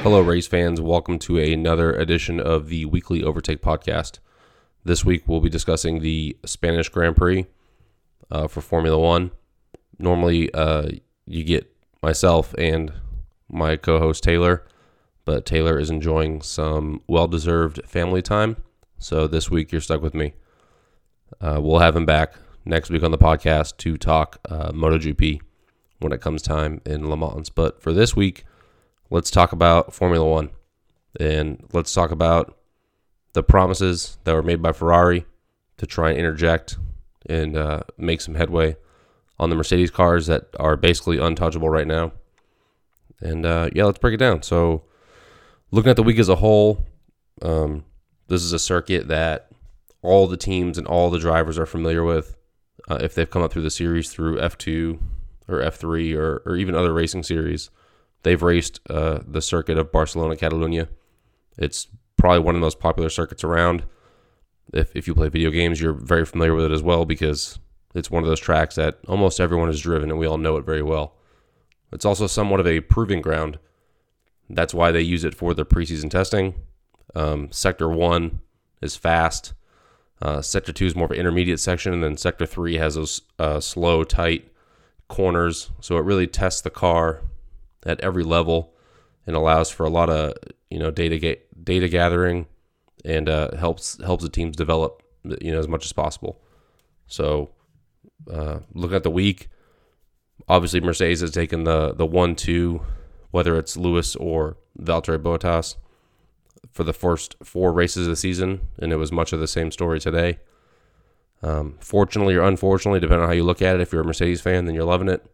Hello, race fans. Welcome to another edition of the Weekly Overtake Podcast. This week, we'll be discussing the Spanish Grand Prix for Formula One. Normally, you get myself and my co-host Taylor, but Taylor is enjoying some well-deserved family time, so this week you're stuck with me. We'll have him back next week on the podcast to talk MotoGP when it comes time in Le Mans. But for this week, let's talk about Formula One, and let's talk about the promises that were made by Ferrari to try and interject and make some headway on the Mercedes cars that are basically untouchable right now. And let's break it down. So looking at the week as a whole, this is a circuit that all the teams and all the drivers are familiar with if they've come up through the series through F2 or F3 or even other racing series. They've raced the circuit of Barcelona, Catalunya. It's probably one of the most popular circuits around. If you play video games, you're very familiar with it as well because it's one of those tracks that almost everyone has driven and we all know it very well. It's also somewhat of a proving ground. That's why they use it for their preseason testing. Sector 1 is fast. Sector 2 is more of an intermediate section, and then Sector 3 has those slow, tight corners. So it really tests the car at every level and allows for a lot of data gathering and helps the teams develop as much as possible. So looking at the week, obviously Mercedes has taken the 1-2, whether it's Lewis or Valtteri Bottas, for the first 4 races of the season, and it was much of the same story today. Fortunately or unfortunately, depending on how you look at it, if you're a Mercedes fan, then you're loving it.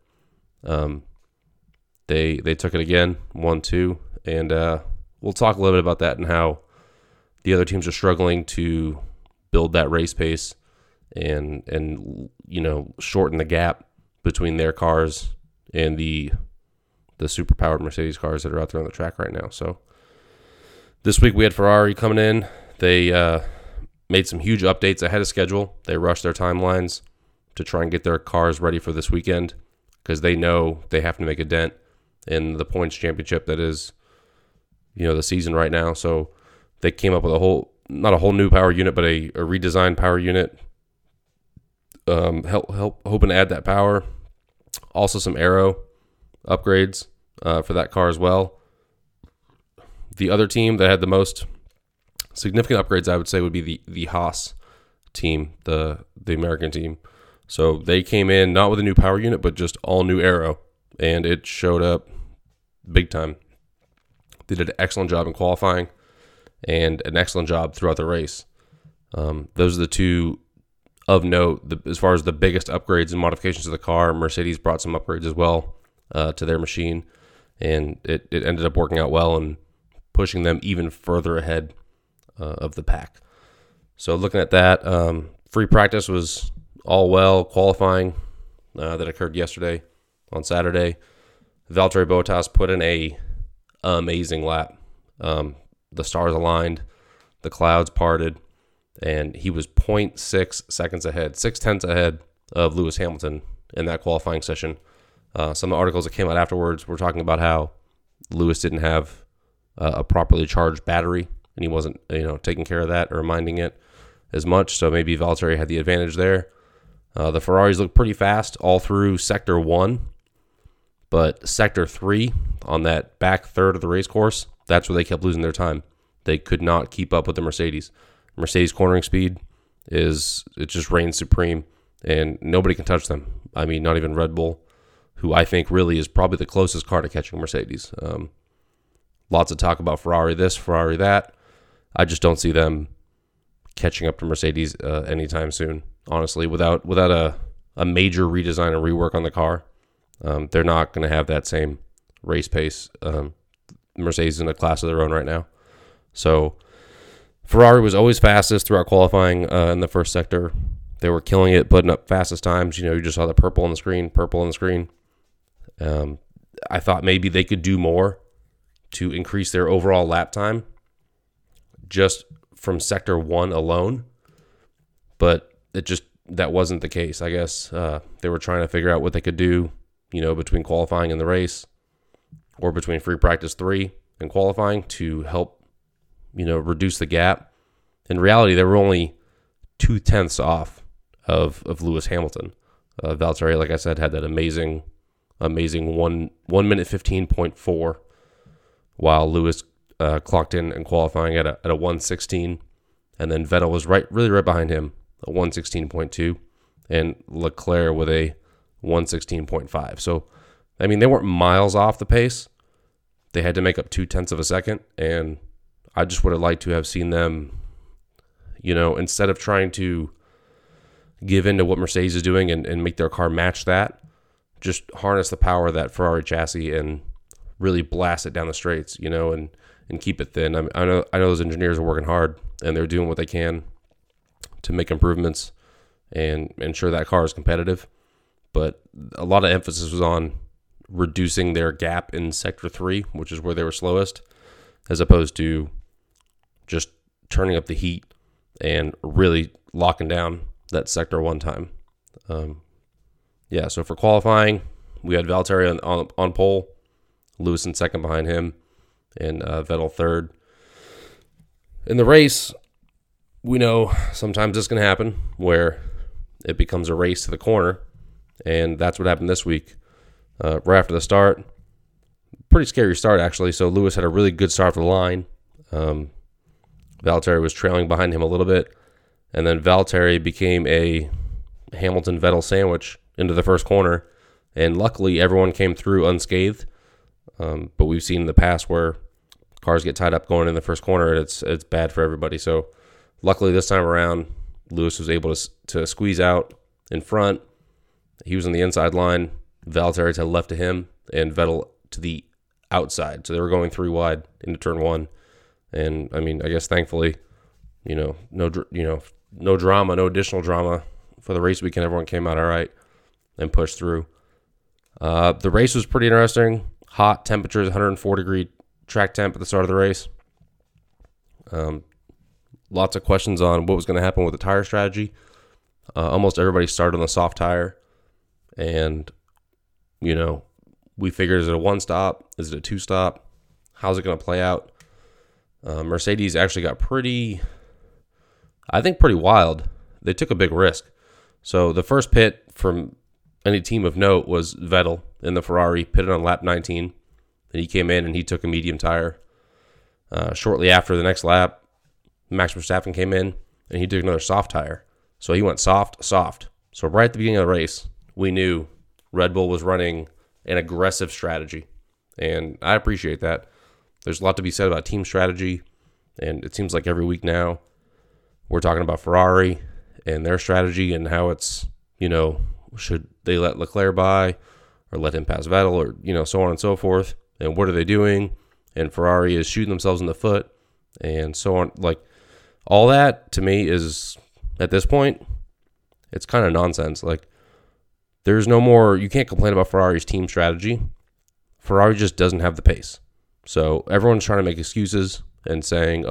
They took it again, 1-2, and we'll talk a little bit about that and how the other teams are struggling to build that race pace and shorten the gap between their cars and the super-powered Mercedes cars that are out there on the track right now. So this week we had Ferrari coming in. They made some huge updates ahead of schedule. They rushed their timelines to try and get their cars ready for this weekend because they know they have to make a dent in the points championship that is, the season right now. So they came up with not a whole new power unit, but a redesigned power unit, hoping to add that power. Also some aero upgrades for that car as well. The other team that had the most significant upgrades, I would say, would be the Haas team, the American team. So they came in not with a new power unit, but just all new aero, and it showed up big time. They did an excellent job in qualifying and an excellent job throughout the race. Those are the two of note. As far as the biggest upgrades and modifications to the car, Mercedes brought some upgrades as well to their machine, and it ended up working out well and pushing them even further ahead of the pack. So looking at that, free practice was all well. Qualifying that occurred yesterday on Saturday, Valtteri Bottas put in a amazing lap. The stars aligned, the clouds parted, and he was 0.6 seconds ahead, 0.6 ahead of Lewis Hamilton in that qualifying session. Some of the articles that came out afterwards were talking about how Lewis didn't have a properly charged battery, and he wasn't, taking care of that or minding it as much. So maybe Valtteri had the advantage there. The Ferraris looked pretty fast all through Sector 1, but Sector 3 on that back third of the race course, that's where they kept losing their time. They could not keep up with the Mercedes. Mercedes cornering speed it just reigns supreme, and nobody can touch them. I mean, not even Red Bull, who I think really is probably the closest car to catching Mercedes. Lots of talk about Ferrari this, Ferrari that. I just don't see them catching up to Mercedes anytime soon, honestly. Without a major redesign and rework on the car, they're not going to have that same race pace. Mercedes is in a class of their own right now. So Ferrari was always fastest throughout qualifying in the first sector. They were killing it, putting up fastest times. You just saw the purple on the screen. I thought maybe they could do more to increase their overall lap time just from Sector 1 alone, but that wasn't the case. I guess they were trying to figure out what they could do, between qualifying and the race, or between free practice 3 in qualifying to help, reduce the gap. In reality, they were only 0.2 off of Lewis Hamilton. Valtteri, like I said, had that amazing 1 minute 15.4, while Lewis clocked in qualifying at a 1:16, and then Vettel was really right behind him, a 1:16.2, and Leclerc with a 1:16.5. So, I mean, they weren't miles off the pace. They had to make up 0.2 of a second, and I just would have liked to have seen them, instead of trying to give in to what Mercedes is doing and make their car match that, just harness the power of that Ferrari chassis and really blast it down the straights, and keep it thin. I know those engineers are working hard, and they're doing what they can to make improvements and ensure that car is competitive. But a lot of emphasis was on reducing their gap in Sector 3, which is where they were slowest, as opposed to just turning up the heat and really locking down that Sector 1 time. So for qualifying, we had Valtteri on pole, Lewis in second behind him, and Vettel third. In the race, we know sometimes it's going to happen where it becomes a race to the corner, and that's what happened this week. Right after the start, pretty scary start actually. So Lewis had a really good start for the line. Valtteri was trailing behind him a little bit, and then Valtteri became a Hamilton-Vettel sandwich into the first corner, and luckily everyone came through unscathed. But we've seen in the past where cars get tied up going in the first corner, and it's bad for everybody. So luckily this time around, Lewis was able to squeeze out in front. He was on the inside line. Valtteri to the left of him, and Vettel to the outside. So they were going 3 wide into turn 1. And I mean, I guess thankfully, no drama, no additional drama for the race weekend. Everyone came out all right and pushed through. The race was pretty interesting. Hot temperatures, 104-degree track temp at the start of the race. Lots of questions on what was going to happen with the tire strategy. Almost everybody started on the soft tire, and we figured, is it a 1-stop? Is it a 2-stop? How's it going to play out? Mercedes actually got pretty wild. They took a big risk. So the first pit from any team of note was Vettel in the Ferrari, pitted on lap 19. Then he came in and he took a medium tire. Shortly after the next lap, Max Verstappen came in and he took another soft tire. So he went soft. So right at the beginning of the race, we knew Red Bull was running an aggressive strategy. And I appreciate that. There's a lot to be said about team strategy. And it seems like every week now, we're talking about Ferrari and their strategy and how it's, should they let Leclerc by or let him pass Vettel or, so on and so forth. And what are they doing? And Ferrari is shooting themselves in the foot and so on. Like, all that to me is, at this point, it's kind of nonsense. Like, there's no more, you can't complain about Ferrari's team strategy. Ferrari just doesn't have the pace. So everyone's trying to make excuses and saying,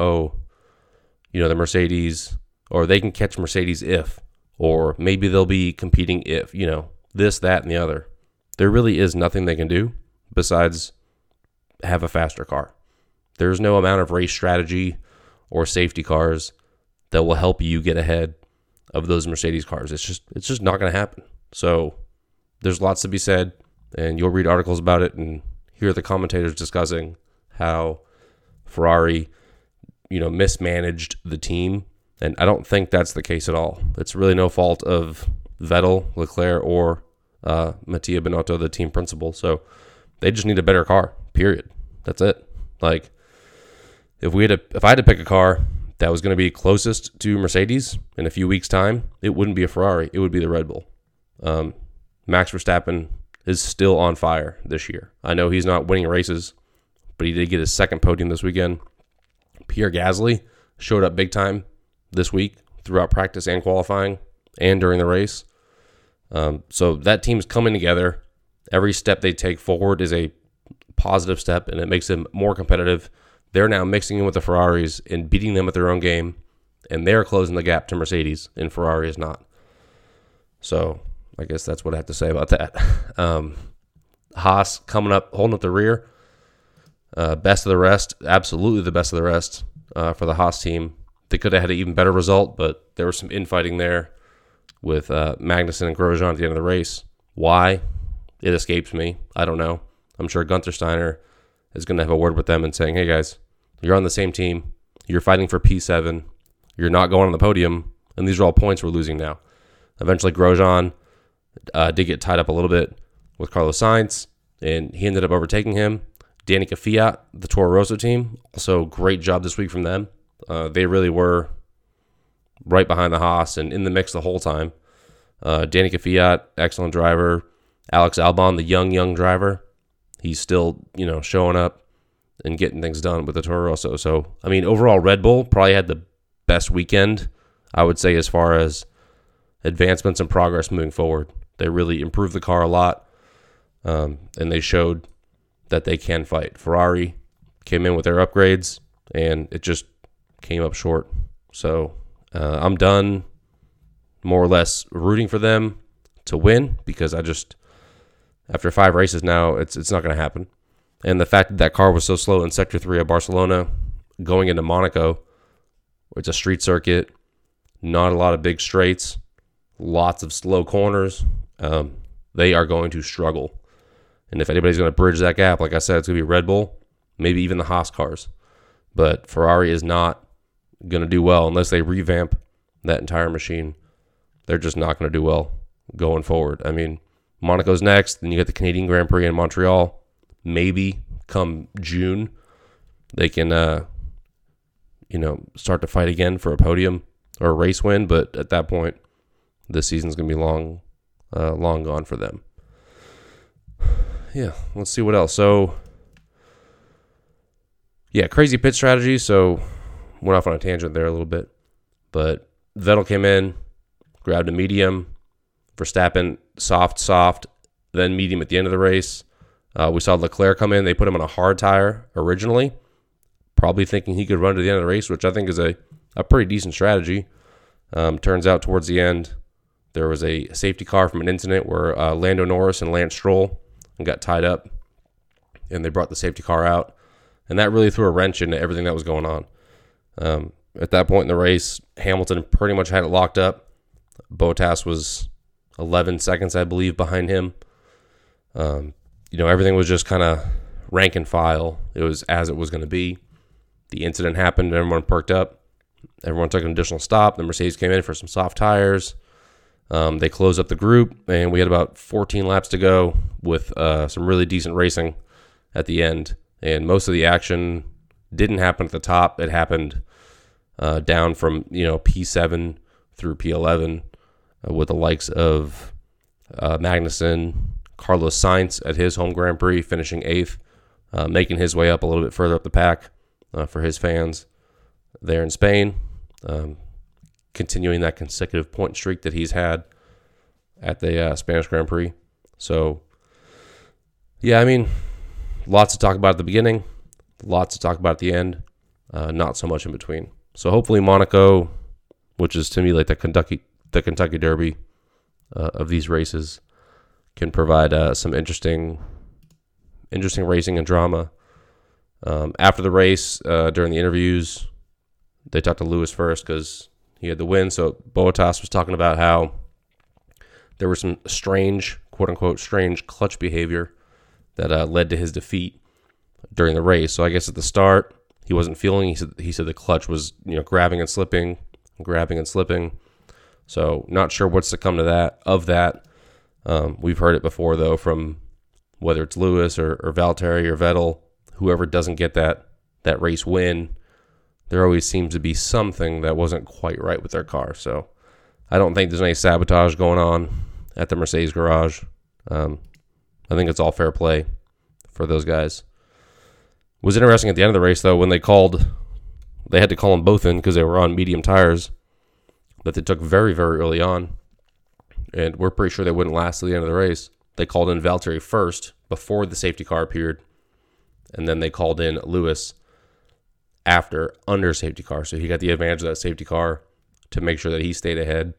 the Mercedes, or they can catch Mercedes if, or maybe they'll be competing if, this, that, and the other. There really is nothing they can do besides have a faster car. There's no amount of race strategy or safety cars that will help you get ahead of those Mercedes cars. It's just not going to happen. So there's lots to be said, and you'll read articles about it and hear the commentators discussing how Ferrari, mismanaged the team. And I don't think that's the case at all. It's really no fault of Vettel, Leclerc, or Mattia Binotto, the team principal. So they just need a better car, period. That's it. Like, if I had to pick a car that was going to be closest to Mercedes in a few weeks' time, it wouldn't be a Ferrari. It would be the Red Bull. Max Verstappen is still on fire this year. I know he's not winning races, but he did get his second podium this weekend. Pierre Gasly showed up big time this week throughout practice and qualifying and during the race. So that team's coming together. Every step they take forward is a positive step, and it makes them more competitive. They're now mixing in with the Ferraris and beating them at their own game, and they're closing the gap to Mercedes, and Ferrari is not. So I guess that's what I have to say about that. Haas coming up, holding up the rear. Best of the rest, absolutely the best of the rest for the Haas team. They could have had an even better result, but there was some infighting there with Magnussen and Grosjean at the end of the race. Why? It escapes me. I don't know. I'm sure Gunther Steiner is going to have a word with them and saying, hey guys, you're on the same team. You're fighting for P7. You're not going on the podium. And these are all points we're losing now. Eventually, Grosjean did get tied up a little bit with Carlos Sainz, and he ended up overtaking him. Danica Fiat, the Toro Rosso team, also great job this week from them. They really were right behind the Haas and in the mix the whole time. Danica Fiat, excellent driver. Alex Albon, the young driver, he's still, showing up and getting things done with the Toro Rosso. So, I mean, overall, Red Bull probably had the best weekend, I would say, as far as advancements and progress moving forward. They really improved the car a lot, and they showed that they can fight. Ferrari came in with their upgrades, and it just came up short. So I'm done more or less rooting for them to win because after 5 races now, it's not going to happen. And the fact that car was so slow in Sector 3 of Barcelona, going into Monaco, it's a street circuit, not a lot of big straights, lots of slow corners, they are going to struggle. And if anybody's going to bridge that gap, like I said, it's going to be Red Bull, maybe even the Haas cars. But Ferrari is not going to do well unless they revamp that entire machine. They're just not going to do well going forward. I mean, Monaco's next, then you get the Canadian Grand Prix in Montreal. Maybe come June, they can, start to fight again for a podium or a race win. But at that point, this season's going to be long gone for them. Yeah, let's see what else. So, yeah, crazy pit strategy. So, went off on a tangent there a little bit. But Vettel came in, grabbed a medium. Verstappen, soft, then medium at the end of the race. We saw Leclerc come in. They put him on a hard tire originally, probably thinking he could run to the end of the race, which I think is a pretty decent strategy. Turns out towards the end, there was a safety car from an incident where Lando Norris and Lance Stroll got tied up, and they brought the safety car out. And that really threw a wrench into everything that was going on. At that point in the race, Hamilton pretty much had it locked up. Bottas was 11 seconds, I believe, behind him. Everything was just kind of rank and file. It was as it was going to be. The incident happened. Everyone perked up. Everyone took an additional stop. The Mercedes came in for some soft tires. They closed up the group, and we had about 14 laps to go with some really decent racing at the end. And most of the action didn't happen at the top. It happened down from P7 through P11 with the likes of Magnussen, Carlos Sainz at his home Grand Prix, finishing 8th, making his way up a little bit further up the pack for his fans there in Spain. Continuing that consecutive point streak that he's had at the Spanish Grand Prix. So, yeah, I mean, lots to talk about at the beginning, lots to talk about at the end, not so much in between. So hopefully Monaco, which is to me like the Kentucky Derby of these races, can provide some interesting racing and drama. After the race, during the interviews, they talked to Lewis first because he had the win. So Bottas was talking about how there was some strange, quote-unquote, strange clutch behavior that led to his defeat during the race. So I guess at the start, he wasn't feeling. He said the clutch was grabbing and slipping. So not sure what's to come to that. We've heard it before, though, from whether it's Lewis or Valtteri or Vettel, whoever doesn't get that race win, there always seems to be something that wasn't quite right with their car. So I don't think there's any sabotage going on at the Mercedes garage. I think it's all fair play for those guys. It was interesting at the end of the race, though, when they had to call them both in because they were on medium tires that they took very, very early on. And we're pretty sure they wouldn't last to the end of the race. They called in Valtteri first before the safety car appeared. And then they called in Lewis after under safety car. So he got the advantage of that safety car to make sure that he stayed ahead.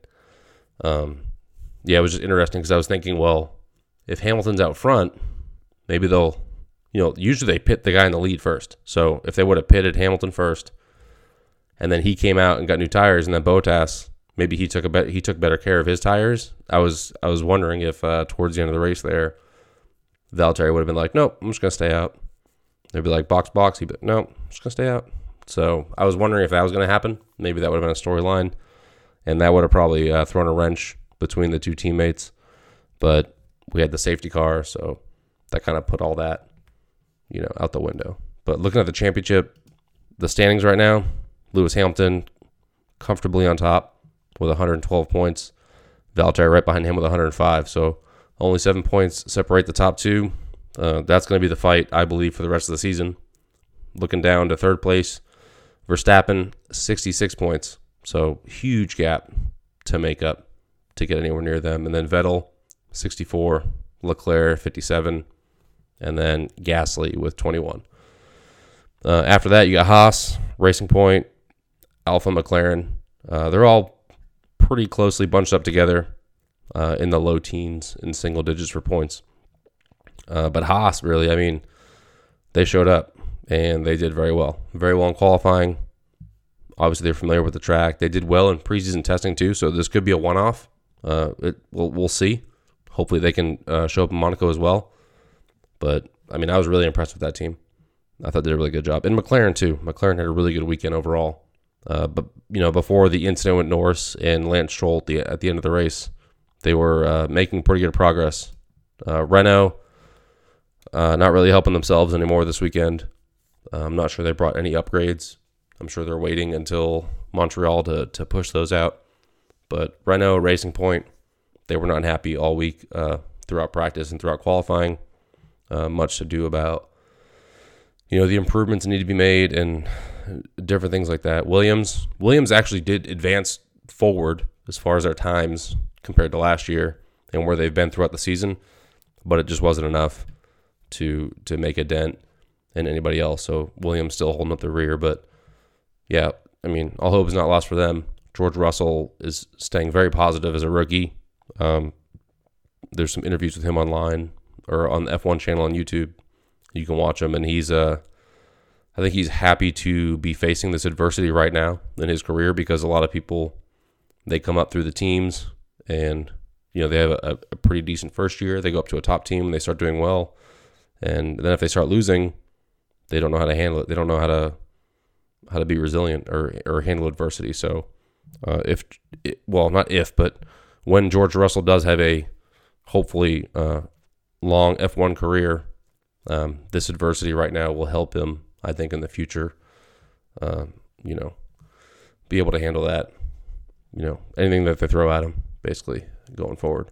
It was just interesting because I was thinking, well, if Hamilton's out front, maybe they'll usually they pit the guy in the lead first. So if they would have pitted Hamilton first, and then he came out and got new tires, and then Bottas, maybe he took better care of his tires. I was wondering if towards the end of the race there, Valtteri would have been like, nope, I'm just gonna stay out. They'd be like, box. He'd be like, nope, I'm just gonna stay out. So I was wondering if that was gonna happen. Maybe that would have been a storyline, and that would have probably thrown a wrench between the two teammates. But we had the safety car, so that kind of put all that, out the window. But looking at the championship, the standings right now, Lewis Hamilton comfortably on top with 112 points. Valtteri right behind him with 105. So only 7 points separate the top two. That's going to be the fight, I believe, for the rest of the season. Looking down to third place, Verstappen, 66 points. So huge gap to make up to get anywhere near them. And then Vettel, 64. Leclerc, 57. And then Gasly with 21. After that, you got Haas, Racing Point, Alpha McLaren. They're all pretty closely bunched up together in the low teens in single digits for points. But Haas, really, they showed up and they did very well. Very well in qualifying. Obviously, they're familiar with the track. They did well in preseason testing too, so this could be a one-off. We'll see. Hopefully, they can show up in Monaco as well. But, I was really impressed with that team. I thought they did a really good job. And McLaren, too. McLaren had a really good weekend overall. But, before the incident with Norris and Lance Stroll at the end of the race, they were making pretty good progress. Renault, not really helping themselves anymore this weekend. I'm not sure they brought any upgrades. I'm sure they're waiting until Montreal to push those out. But Renault, Racing Point, they were not happy all week throughout practice and throughout qualifying. Much to do about, the improvements that need to be made and different things like that. Williams actually did advance forward as far as their times compared to last year and where they've been throughout the season, but it just wasn't enough to make a dent in anybody else. So Williams still holding up the rear, but yeah, all hope is not lost for them. George Russell is staying very positive as a rookie. There's some interviews with him online or on the F1 channel on YouTube. You can watch him, and I think he's happy to be facing this adversity right now in his career because a lot of people, they come up through the teams and, they have a pretty decent first year. They go up to a top team and they start doing well. And then if they start losing, they don't know how to handle it. They don't know how to be resilient or handle adversity. So but when George Russell does have a hopefully long F1 career, this adversity right now will help him, I think, in the future, be able to handle that, anything that they throw at him, basically, going forward.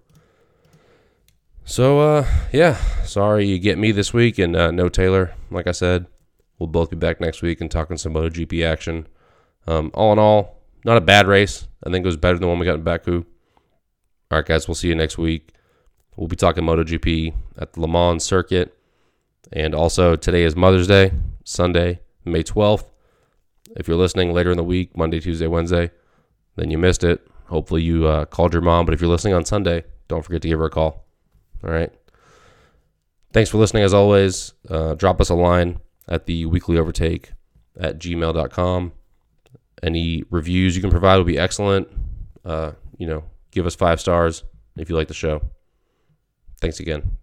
So, sorry you get me this week and no Taylor. Like I said, we'll both be back next week and talking some MotoGP action. All in all, not a bad race. I think it was better than the one we got in Baku. All right, guys, we'll see you next week. We'll be talking MotoGP at the Le Mans circuit. And also, today is Mother's Day, Sunday, May 12th. If you're listening later in the week, Monday, Tuesday, Wednesday, then you missed it. Hopefully you called your mom. But if you're listening on Sunday, don't forget to give her a call. All right. Thanks for listening, as always. Drop us a line at the weeklyovertake@gmail.com. Any reviews you can provide will be excellent. Give us 5 stars if you like the show. Thanks again.